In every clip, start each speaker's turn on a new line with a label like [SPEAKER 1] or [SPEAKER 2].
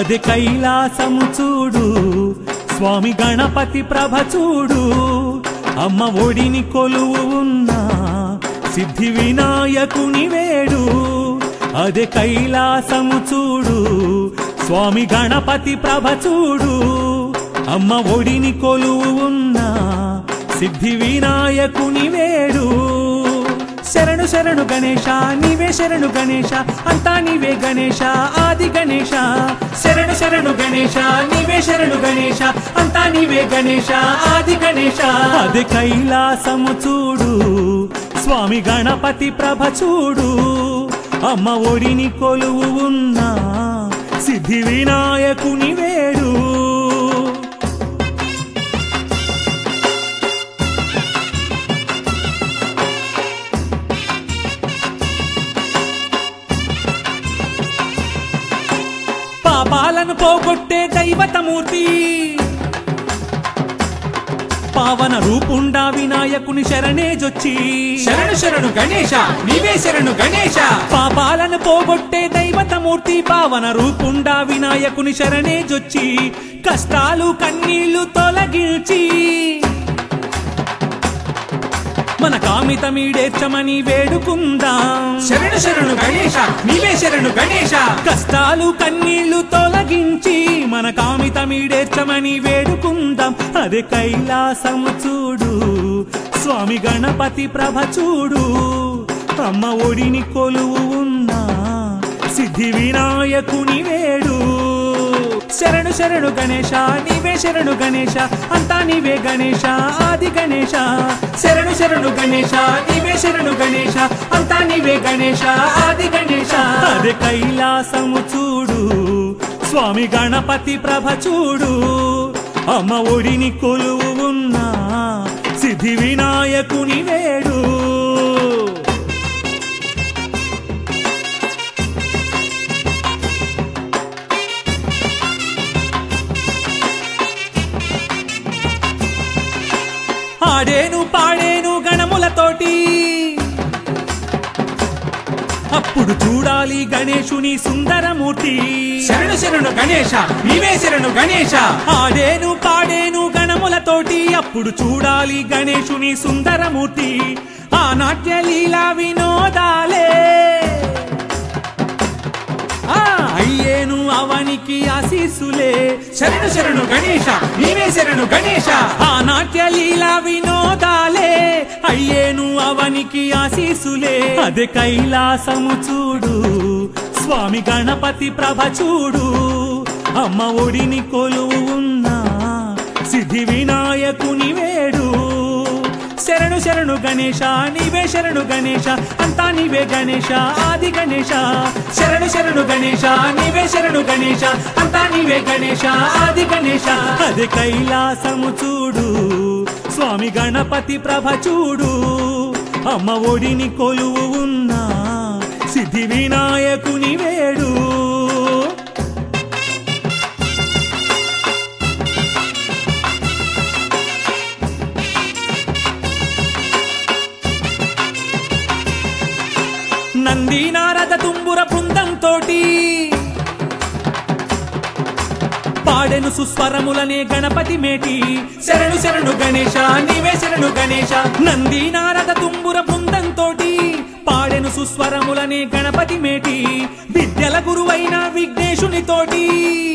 [SPEAKER 1] అది కైలాసము చూడు స్వామి గణపతి ప్రభ చూడు అమ్మ ఒడిని కొలువు ఉన్న సిద్ధి వినాయకుని వేడు అదే కైలాసము చూడు స్వామి గణపతి ప్రభ చూడు అమ్మ ఒడిని కొలువు ఉన్న సిద్ధి వినాయకుని వేడు శరణు శరణు గణేశ నీవే శరణు గణేశ అంతా నీవే గణేశ ఆది గణేశ శరణు శరణు గణేశ నీవే శరణు గణేశ అంతా నీవే గణేశ ఆది గణేశ అది కైలాసము చూడు స్వామి గణపతి ప్రభ చూడు అమ్మ ఒడిని కొలువు ఉన్న సిద్ధి వినాయకుని వేడు పాపాలను పోగొట్టే దైవతమూర్తి పావన రూపుండా వినాయకుని శరణేజొచ్చి
[SPEAKER 2] శరణు శరణు గణేశ నీవే శరణు గణేశ
[SPEAKER 1] పాపాలను పోగొట్టే దైవతమూర్తి పావన రూపుండా వినాయకుని శరణేజొచ్చి కష్టాలు కన్నీళ్లు తొలగించి మన కామితమీడేర్చమని వేడుకుందాం
[SPEAKER 2] శరణు శరణు గణేశ నీవే శరణు గణేశ
[SPEAKER 1] కష్టాలు కన్నీళ్లు తొలగించి మన కామితమీడేర్చమని వేడుకుందాం అదే కైలాసము చూడు స్వామి గణపతి ప్రభ చూడు అమ్మ ఒడిని కొలువు ఉన్న సిద్ధి వినాయకుని వేడు శరణు శరణు గణేశ నీవే శరణు గణేశ అంతా నీవే గణేశ ఆది గణేశ
[SPEAKER 2] శరణు శరణు గణేశ నీవే శరణు గణేశ అంతా నీవే గణేశ ఆది గణేశ
[SPEAKER 1] అదే కైలాసము చూడు స్వామి గణపతి ప్రభ చూడు అమ్మ ఒడిని కొలువు ఉన్న సిద్ధి వినాయకుని వేడు ఆడేను పాడేను గణములతోటి అప్పుడు చూడాలి గణేశుని సుందరమూర్తి
[SPEAKER 2] శరణు శరణు గణేశ నీవే శరణు గణేశ
[SPEAKER 1] ఆడేను పాడేను గణములతోటి అప్పుడు చూడాలి గణేశుని సుందరమూర్తి ఆ నాట్య లీలా వినోదాలే అయ్యేను అవనికి ఆశీస్సులే
[SPEAKER 2] శరణు శరణు గణేశ నీవే శరణు గణేశ
[SPEAKER 1] ఆ నాట్య లీలా వినోదాలే అయ్యేను అవనికి ఆశీస్సులే అదే కైలాసము చూడు స్వామి గణపతి ప్రభ చూడు అమ్మ ఒడిని కొలువు ఉన్న సిద్ధి వినాయకుని వేడు శరణు శరణు గణేశ నీవే శరణు గణేశ అంతా నీవే గణేశ ఆది గణేశ
[SPEAKER 2] శరణు శరణు గణేశ నీవే శరణు గణేశ అంతా నీవే గణేశ ఆది గణేశ
[SPEAKER 1] అది కైలాసము చూడు స్వామి గణపతి ప్రభ చూడు అమ్మ ఒడిని కొలువు ఉన్న సిద్ధి వినాయకుని వేడు నంది నారద తుంబుర బృందంతోటి పాడెను సుస్వరములనే గణపతి మేటి
[SPEAKER 2] శరణు శరణు గణేశ నీవే శరణు గణేశ
[SPEAKER 1] నంది నారద తుంబుర బృందంతోటి పాడెను సుస్వరములనే గణపతి మేటి విద్యల గురువైన విఘ్నేశునితోటి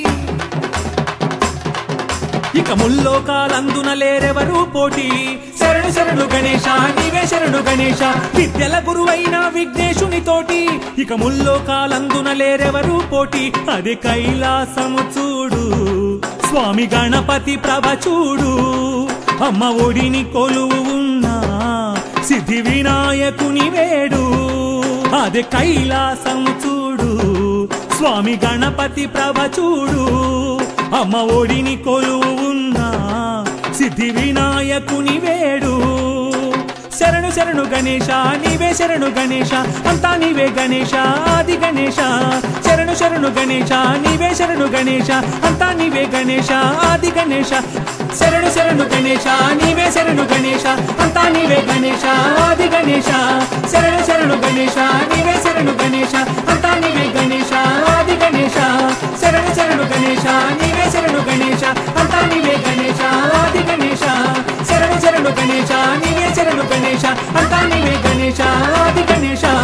[SPEAKER 1] ఇక ముల్లోకాలందున లేరెవరు పోటీ
[SPEAKER 2] శరణు శరణు గణేశ నీవే శరణు గణేశ
[SPEAKER 1] విద్యల గురువైన విఘ్నేశునితోటి ఇక ముల్లోకాలందున లేరెవరు పోటీ అది కైలాసము చూడు స్వామి గణపతి ప్రభ చూడు అమ్మ ఒడిని కొలువు ఉన్న సిద్ధి వినాయకుని వేడు అది కైలాసము చూడు స్వామి గణపతి ప్రభ చూడు అమ్మ ఒడిని కొలువు ఉన్న సిద్ధి వినాయకుని వేడు శరణు శరణు గణేశ నీవే శరణు గణేశ అంతా నీవే గణేశ ఆది గణేశ శరణు శరణు గణేశ నీవే శరణు గణేశ అంతా నీవే గణేశ ఆది గణేశ
[SPEAKER 2] శరణు శరణు గణేశ నీవే శరణు గణేశ అంతా నీవే గణేశ ఆది గణేశ శరణు శరణు గణేశ నీవే శరణు గణేశ అంతా నీవే గణేశ ఆది గణేశ శరణు శరణు గణేశ గణేశ నీవే శరణు గణేశ అంతా నీవే గణేశ ఆది గణేశ శరణు శరణు గణేశ నీవే శరణు గణేశ అంతా నీవే గణేశ ఆది గణేశ